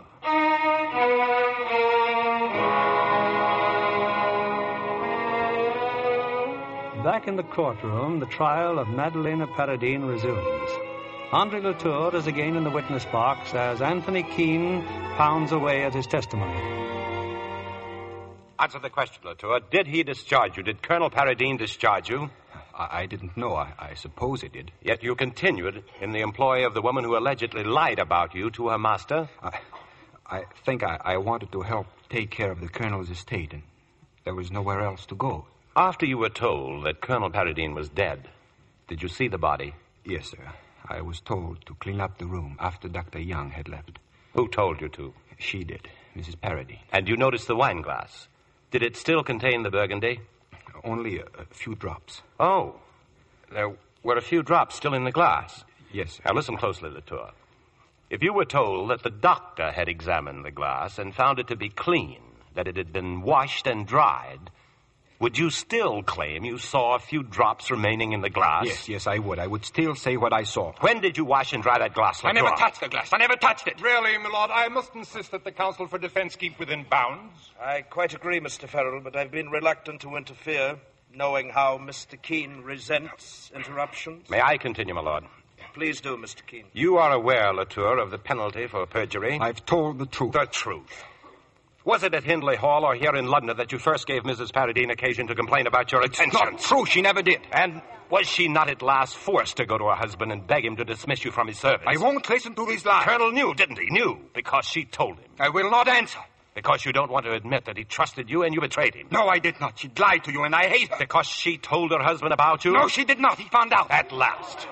Back in the courtroom, the trial of Madalena Paradine resumes. Andre Latour is again in the witness box as Anthony Keene pounds away at his testimony. Answer the question, Latour. Did he discharge you? Did Colonel Paradine discharge you? I didn't know. I suppose he did. Yet you continued in the employ of the woman who allegedly lied about you to her master? I think I wanted to help take care of the Colonel's estate, and there was nowhere else to go. After you were told that Colonel Paradine was dead, did you see the body? Yes, sir. I was told to clean up the room after Dr. Young had left. Who told you to? She did, Mrs. Paradine. And you noticed the wine glass. Did it still contain the Burgundy? Only a few drops. Oh, there were a few drops still in the glass. Yes, sir. Now listen closely, Latour. If you were told that the doctor had examined the glass and found it to be clean, that it had been washed and dried, would you still claim you saw a few drops remaining in the glass? Yes, I would. I would still say what I saw. When did you wash and dry that glass, Latour? I never touched the glass. I never touched it. Really, my lord, I must insist that the counsel for defense keep within bounds. I quite agree, Mr. Farrell, but I've been reluctant to interfere, knowing how Mr. Keene resents interruptions. May I continue, my lord? Please do, Mr. Keene. You are aware, Latour, of the penalty for perjury? I've told the truth. The truth. Was it at Hindley Hall or here in London that you first gave Mrs. Paradine occasion to complain about your attentions? It's not true. She never did. And was she not at last forced to go to her husband and beg him to dismiss you from his service? I won't listen to these lies. The Colonel knew, didn't he? Knew, because she told him. I will not answer. Because you don't want to admit that he trusted you and you betrayed him. No, I did not. She lied to you and I hate her. Because she told her husband about you? No, she did not. He found out. At last.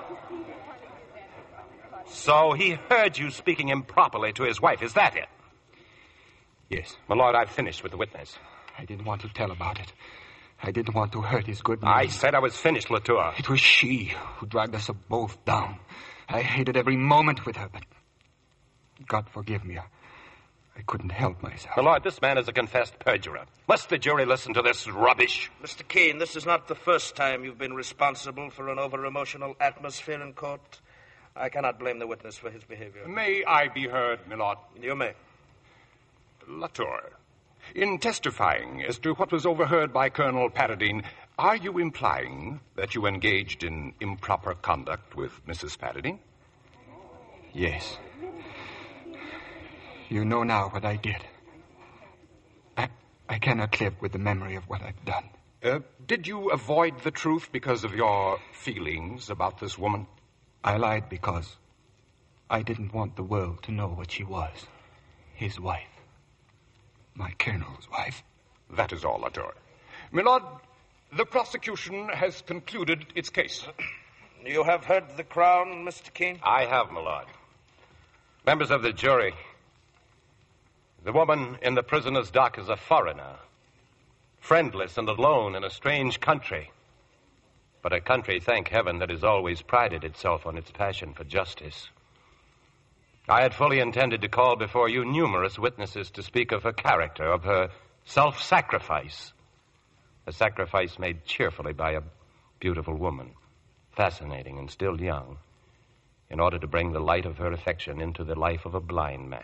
So he heard you speaking improperly to his wife. Is that it? Yes. My lord, I've finished with the witness. I didn't want to tell about it. I didn't want to hurt his good name. I said I was finished, Latour. It was she who dragged us both down. I hated every moment with her, but God forgive me. I couldn't help myself. My lord, this man is a confessed perjurer. Must the jury listen to this rubbish? Mr. Keene, this is not the first time you've been responsible for an over-emotional atmosphere in court. I cannot blame the witness for his behavior. May I be heard, my lord? You may. Latour, in testifying as to what was overheard by Colonel Paradine, are you implying that you engaged in improper conduct with Mrs. Paradine? Yes. You know now what I did. I cannot live with the memory of what I've done. Did you avoid the truth because of your feelings about this woman? I lied because I didn't want the world to know what she was. His wife. My Colonel's wife. That is all, Latour. My lord, the prosecution has concluded its case. You have heard the Crown, Mr. Keene? I have, my lord. Members of the jury, the woman in the prisoner's dock is a foreigner, friendless and alone in a strange country. But a country, thank heaven, that has always prided itself on its passion for justice. I had fully intended to call before you numerous witnesses to speak of her character, of her self-sacrifice. A sacrifice made cheerfully by a beautiful woman, fascinating and still young, in order to bring the light of her affection into the life of a blind man.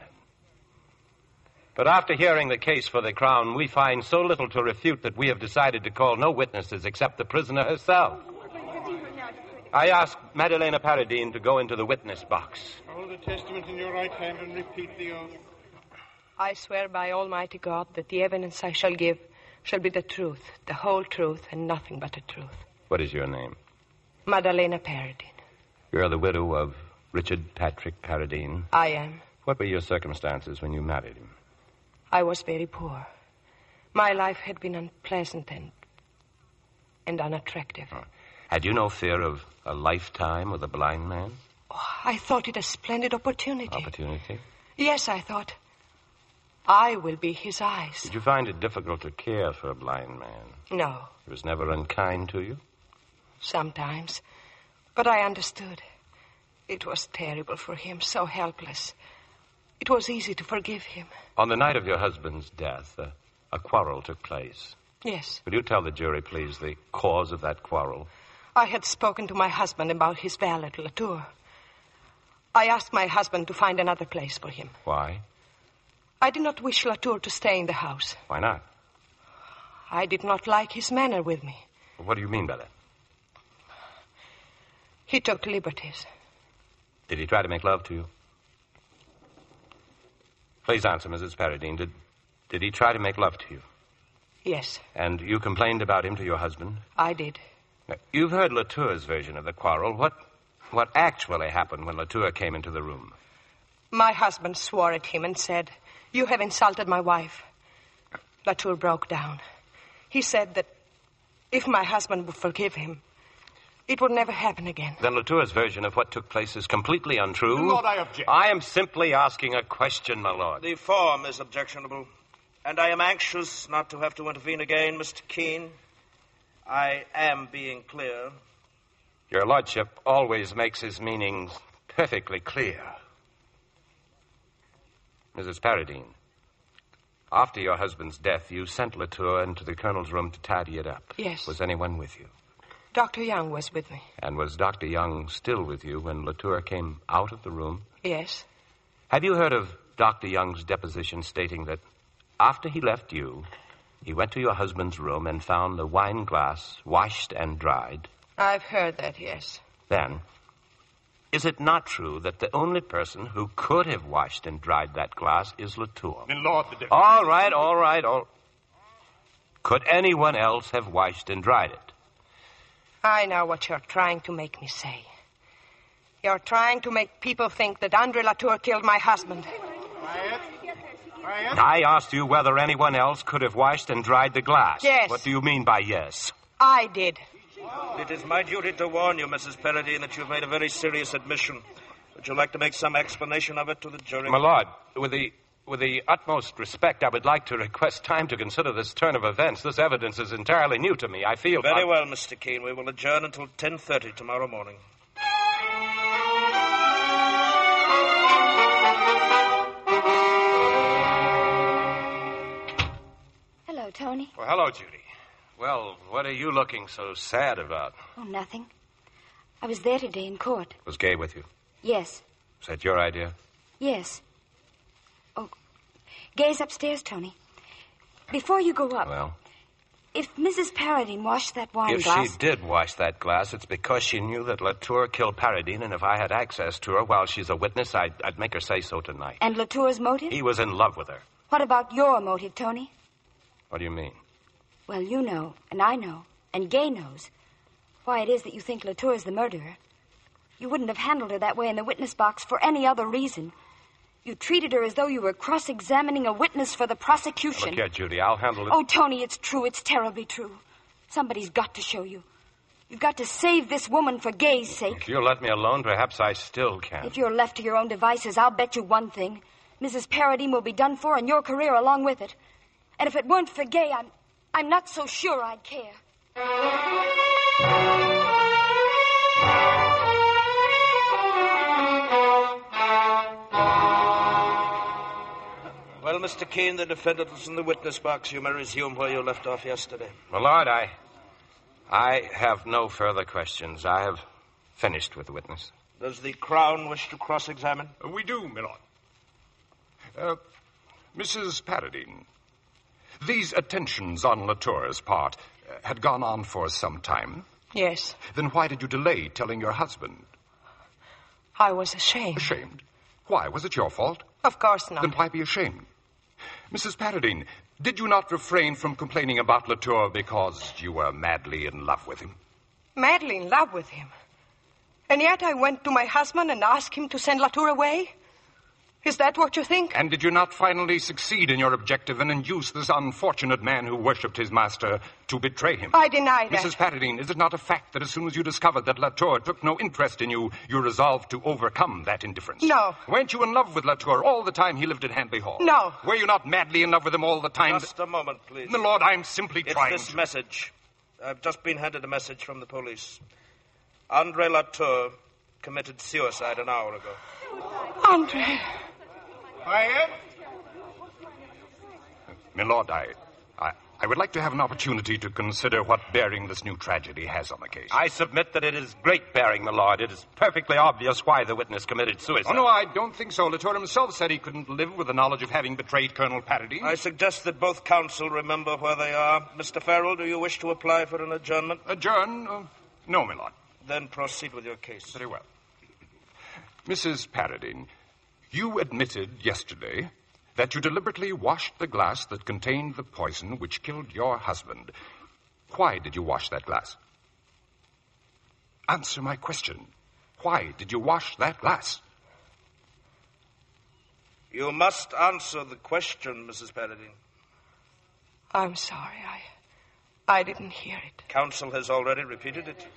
But after hearing the case for the Crown, we find so little to refute that we have decided to call no witnesses except the prisoner herself. I ask Madalena Paradine to go into the witness box. Hold the testament in your right hand and repeat the oath. I swear by Almighty God that the evidence I shall give shall be the truth, the whole truth, and nothing but the truth. What is your name? Madalena Paradine. You're the widow of Richard Patrick Paradine. I am. What were your circumstances when you married him? I was very poor. My life had been unpleasant and unattractive. Oh. Had you no fear of a lifetime with a blind man? Oh, I thought it a splendid opportunity. Opportunity? Yes, I thought. I will be his eyes. Did you find it difficult to care for a blind man? No. He was never unkind to you? Sometimes. But I understood. It was terrible for him, so helpless. It was easy to forgive him. On the night of your husband's death, a quarrel took place. Yes. Will you tell the jury, please, the cause of that quarrel? I had spoken to my husband about his valet, Latour. I asked my husband to find another place for him. Why? I did not wish Latour to stay in the house. Why not? I did not like his manner with me. What do you mean by that? He took liberties. Did he try to make love to you? Please answer, Mrs. Paradine. Did he try to make love to you? Yes. And you complained about him to your husband? I did. Now, you've heard Latour's version of the quarrel. What actually happened when Latour came into the room? My husband swore at him and said, "You have insulted my wife." Latour broke down. He said that if my husband would forgive him, it would never happen again. Then Latour's version of what took place is completely untrue. My lord, I object. I am simply asking a question, my lord. The form is objectionable, and I am anxious not to have to intervene again, Mr. Keene. I am being clear. Your lordship always makes his meanings perfectly clear. Mrs. Paradine, after your husband's death, you sent Latour into the colonel's room to tidy it up. Yes. Was anyone with you? Dr. Young was with me. And was Dr. Young still with you when Latour came out of the room? Yes. Have you heard of Dr. Young's deposition stating that after he left you, he went to your husband's room and found the wine glass washed and dried? I've heard that, yes. Then, is it not true that the only person who could have washed and dried that glass is Latour? My lord, All right. Could anyone else have washed and dried it? I know what you're trying to make me say. You're trying to make people think that Andre Latour killed my husband. Quiet. I asked you whether anyone else could have washed and dried the glass. Yes. What do you mean by yes? I did. It is my duty to warn you, Mrs. Paradine, that you've made a very serious admission. Would you like to make some explanation of it to the jury? My lord, with the utmost respect, I would like to request time to consider this turn of events. This evidence is entirely new to me. I feel... Very well, Mr. Keene. We will adjourn until 10:30 tomorrow morning. Hello, Tony. Well, hello, Judy. Well, what are you looking so sad about? Oh, nothing. I was there today in court. Was Gay with you? Yes. Was that your idea? Yes. Oh, Gay's upstairs, Tony. Before you go up... Well? If Mrs. Paradine washed that wine glass... If she did wash that glass, it's because she knew that Latour killed Paradine, and if I had access to her while she's a witness, I'd make her say so tonight. And Latour's motive? He was in love with her. What about your motive, Tony? What do you mean? Well, you know, and I know, and Gay knows why it is that you think Latour is the murderer. You wouldn't have handled her that way in the witness box for any other reason. You treated her as though you were cross-examining a witness for the prosecution. Look here, Judy, I'll handle it. Oh, Tony, it's true. It's terribly true. Somebody's got to show you. You've got to save this woman for Gay's sake. If you'll let me alone, perhaps I still can. If you're left to your own devices, I'll bet you one thing. Mrs. Paradine will be done for, and your career along with it. And if it weren't for Gay, I'm not so sure I'd care. Well, Mr. Keene, the defendant is in the witness box. You may resume where you left off yesterday. My lord, I have no further questions. I have finished with the witness. Does the Crown wish to cross-examine? We do, my lord. Mrs. Paradine, these attentions on Latour's part had gone on for some time. Yes. Then why did you delay telling your husband? I was ashamed. Ashamed? Why? Was it your fault? Of course not. Then why be ashamed? Mrs. Paradine, did you not refrain from complaining about Latour because you were madly in love with him? Madly in love with him? And yet I went to my husband and asked him to send Latour away? Is that what you think? And did you not finally succeed in your objective and induce this unfortunate man who worshipped his master to betray him? I deny that. Mrs. Paradine, is it not a fact that as soon as you discovered that Latour took no interest in you, you resolved to overcome that indifference? No. Weren't you in love with Latour all the time he lived at Hanby Hall? No. Were you not madly in love with him all the time? Just a moment, please. My lord, I'm simply trying It's this message. I've just been handed a message from the police. Andre Latour committed suicide an hour ago. Andre... My lord, I I would like to have an opportunity to consider what bearing this new tragedy has on the case. I submit that it is great bearing, my lord. It is perfectly obvious why the witness committed suicide. Oh, no, I don't think so. Latour himself said he couldn't live with the knowledge of having betrayed Colonel Paradine. I suggest that both counsel remember where they are. Mr. Farrell, do you wish to apply for an adjournment? Adjourn? No, my lord. Then proceed with your case. Very well. Mrs. Paradine, you admitted yesterday that you deliberately washed the glass that contained the poison which killed your husband. Why did you wash that glass? Answer my question. Why did you wash that glass? You must answer the question, Mrs. Paradine. I'm sorry. I didn't hear it. Counsel has already repeated it.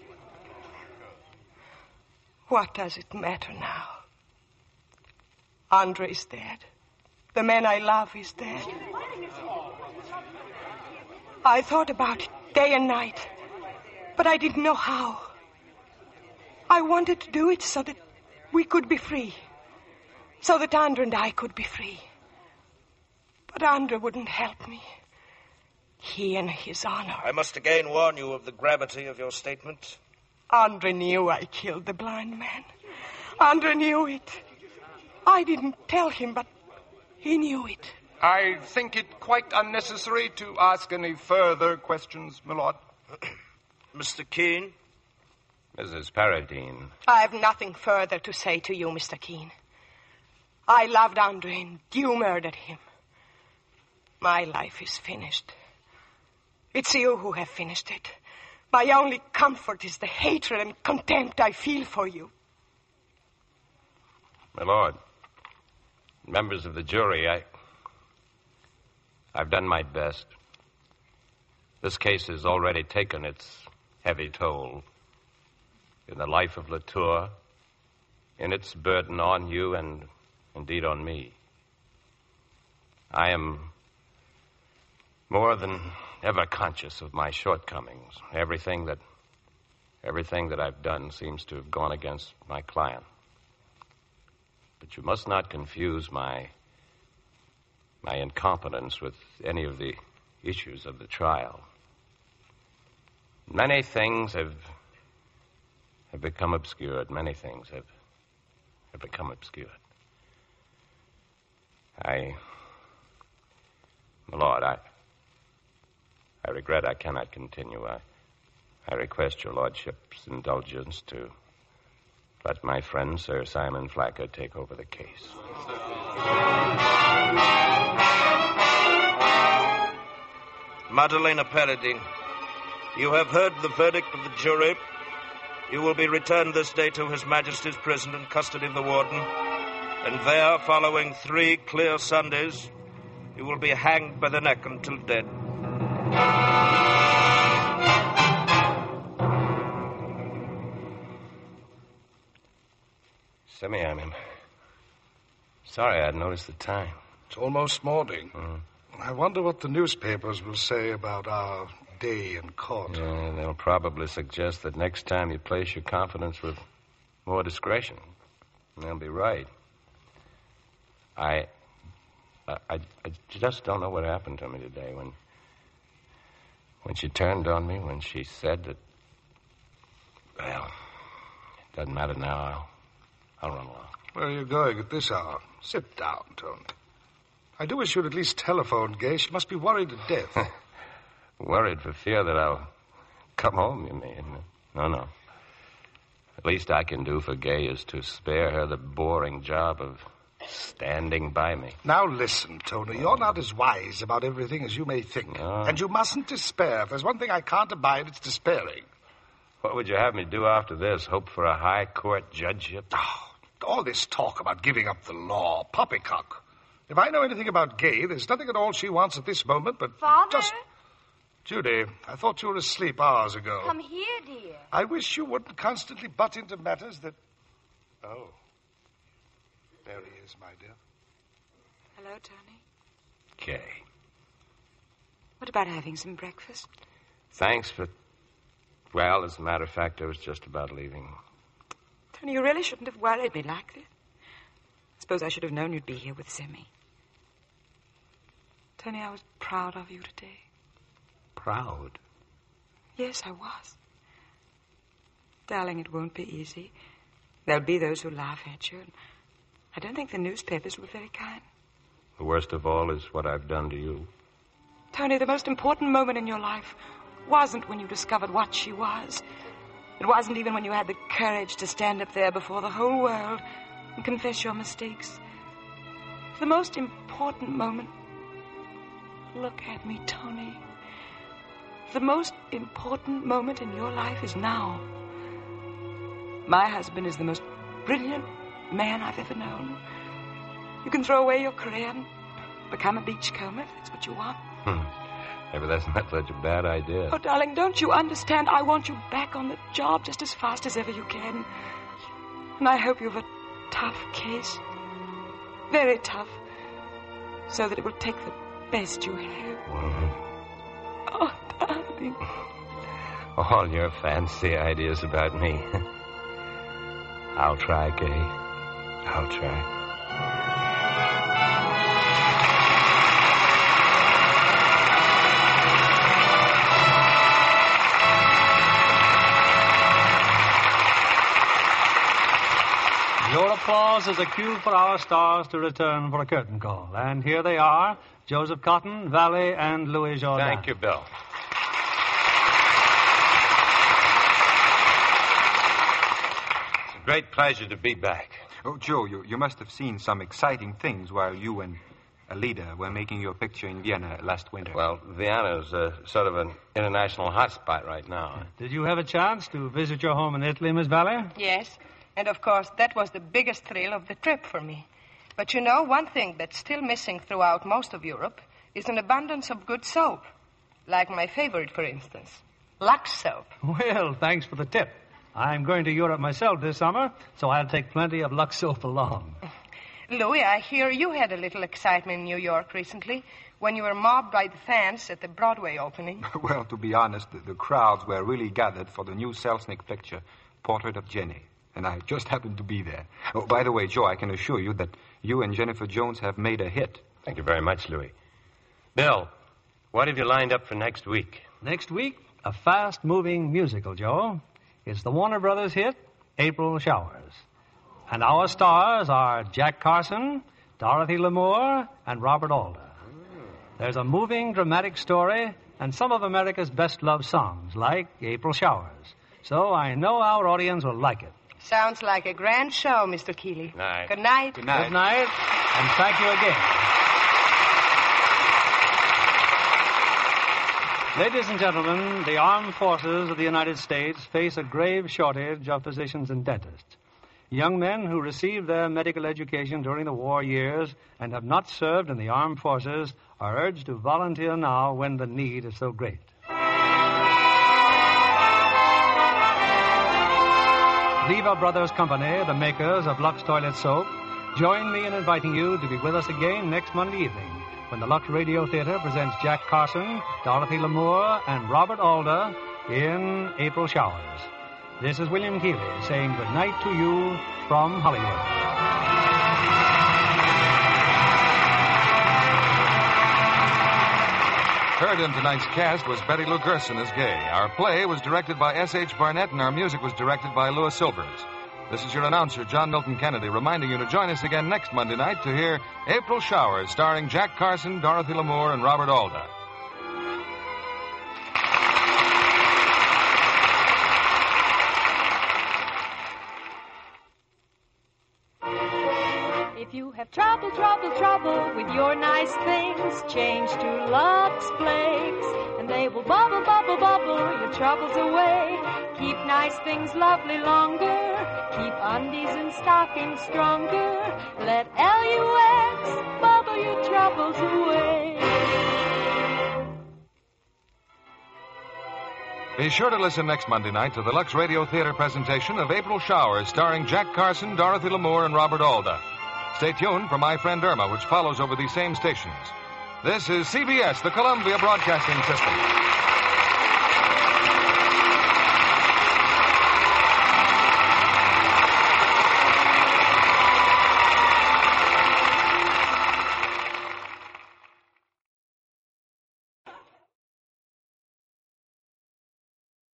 What does it matter now? Andre is dead. The man I love is dead. I thought about it day and night, but I didn't know how. I wanted to do it so that we could be free, so that Andre and I could be free. But Andre wouldn't help me. He and his honor. I must again warn you of the gravity of your statement. Andre knew I killed the blind man. Andre knew it. I didn't tell him, but he knew it. I think it quite unnecessary to ask any further questions, my lord. Mr. Keene? Mrs. Paradine. I have nothing further to say to you, Mr. Keene. I loved Andre and you murdered him. My life is finished. It's you who have finished it. My only comfort is the hatred and contempt I feel for you. My lord, members of the jury, I've done my best. This case has already taken its heavy toll in the life of Latour, in its burden on you and indeed on me. I am more than ever conscious of my shortcomings. Everything that I've done seems to have gone against my client. But you must not confuse my incompetence with any of the issues of the trial. Many things have become obscured. Many things have become obscured. My lord, I regret I cannot continue. I request your lordship's indulgence to let my friend, Sir Simon Flacker, take over the case. Madalena Paradine, you have heard the verdict of the jury. You will be returned this day to His Majesty's prison in custody of the warden. And there, following 3 clear Sundays, you will be hanged by the neck until dead. Semi, I'm sorry I'd noticed the time. It's almost morning. I wonder what the newspapers will say about our day in court. Yeah, they'll probably suggest that next time you place your confidence with more discretion. And they'll be right. I just don't know what happened to me today when she turned on me, when she said that, well, it doesn't matter now. I'll run along. Where are you going at this hour? Sit down, Tony. I do wish you'd at least telephone Gay. She must be worried to death. Worried for fear that I'll come home, you mean? No. At least I can do for Gay is to spare her the boring job of standing by me. Now listen, Tony, you're not as wise about everything as you may think. No. And you mustn't despair. If there's one thing I can't abide, it's despairing. What would you have me do after this? Hope for a high court judgeship? Oh, all this talk about giving up the law, poppycock. If I know anything about Gay, there's nothing at all she wants at this moment but Father? just... Judy, I thought you were asleep hours ago. Come here, dear. I wish you wouldn't constantly butt into matters that... Oh. There he is, my dear. Hello, Tony. Gay. What about having some breakfast? Thanks, but... Well, as a matter of fact, I was just about leaving. Tony, you really shouldn't have worried me like this. I suppose I should have known you'd be here with Simi. Tony, I was proud of you today. crowd. Yes, I was. Darling, it won't be easy. There'll be those who laugh at you. I don't think the newspapers were very kind. The worst of all is what I've done to you. Tony, the most important moment in your life wasn't when you discovered what she was. It wasn't even when you had the courage to stand up there before the whole world and confess your mistakes. The most important moment... Look at me, Tony. The most important moment in your life is now. My husband is the most brilliant man I've ever known. You can throw away your career and become a beachcomber if that's what you want. Maybe that's not such a bad idea. Oh, darling, don't you understand? I want you back on the job just as fast as ever you can. And I hope you have a tough case. Very tough. So that it will take the best you have. Oh, darling. All your fancy ideas about me. I'll try, Kay. I'll try. Your applause is a cue for our stars to return for a curtain call. And here they are, Joseph Cotton, Valley, and Louis Jourdan. Thank you, Bill. It's a great pleasure to be back. Oh, Joe, you must have seen some exciting things while you and Alida were making your picture in Vienna last winter. Well, Vienna's sort of an international hotspot right now. Did you have a chance to visit your home in Italy, Miss Valley? Yes, and of course that was the biggest thrill of the trip for me. But you know, one thing that's still missing throughout most of Europe is an abundance of good soap. Like my favorite, for instance, Lux soap. Well, thanks for the tip. I'm going to Europe myself this summer, so I'll take plenty of Lux soap along. Louis, I hear you had a little excitement in New York recently when you were mobbed by the fans at the Broadway opening. Well, to be honest, the crowds were really gathered for the new Selznick picture, Portrait of Jenny. And I just happened to be there. Oh, by the way, Joe, I can assure you that you and Jennifer Jones have made a hit. Thank you very much, Louis. Bill, what have you lined up for next week? Next week, a fast-moving musical, Joe. It's the Warner Brothers hit, April Showers. And our stars are Jack Carson, Dorothy Lamour, and Robert Alder. There's a moving, dramatic story and some of America's best-loved songs, like April Showers. So I know our audience will like it. Sounds like a grand show, Mr. Keeley. Night. Good night. Good night. Good night, and thank you again. Ladies and gentlemen, the armed forces of the United States face a grave shortage of physicians and dentists. Young men who received their medical education during the war years and have not served in the armed forces are urged to volunteer now when the need is so great. Lever Brothers Company, the makers of Lux Toilet Soap, join me in inviting you to be with us again next Monday evening when the Lux Radio Theater presents Jack Carson, Dorothy Lamour, and Robert Alder in April Showers. This is William Keeley saying good night to you from Hollywood. Heard in tonight's cast was Betty Lou Gerson as Gay. Our play was directed by S.H. Barnett, and our music was directed by Louis Silvers. This is your announcer, John Milton Kennedy, reminding you to join us again next Monday night to hear April Showers, starring Jack Carson, Dorothy Lamour, and Robert Alder. If you have trouble with your nice things, change to Lux Flakes, and they will bubble your troubles away. Keep nice things lovely longer, keep undies and stockings stronger. Let Lux bubble your troubles away. Be sure to listen next Monday night to the Lux Radio Theater presentation of April Showers, starring Jack Carson, Dorothy Lamour, and Robert Alder. Stay tuned for My Friend Irma, which follows over these same stations. This is CBS, the Columbia Broadcasting System.